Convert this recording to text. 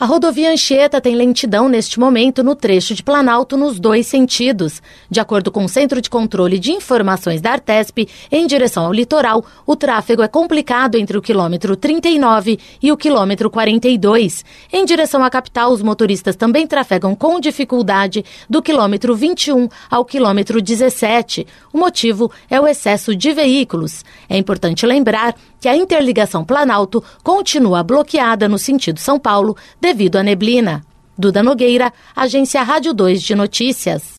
A rodovia Anchieta tem lentidão neste momento no trecho de Planalto nos 2 sentidos. De acordo com o Centro de Controle de Informações da Artesp, em direção ao litoral, o tráfego é complicado entre o quilômetro 39 e o quilômetro 42. Em direção à capital, os motoristas também trafegam com dificuldade do quilômetro 21 ao quilômetro 17. O motivo é o excesso de veículos. É importante lembrar que a interligação Planalto continua bloqueada no sentido São Paulo devido à neblina. Duda Nogueira, Agência Rádio 2 de Notícias.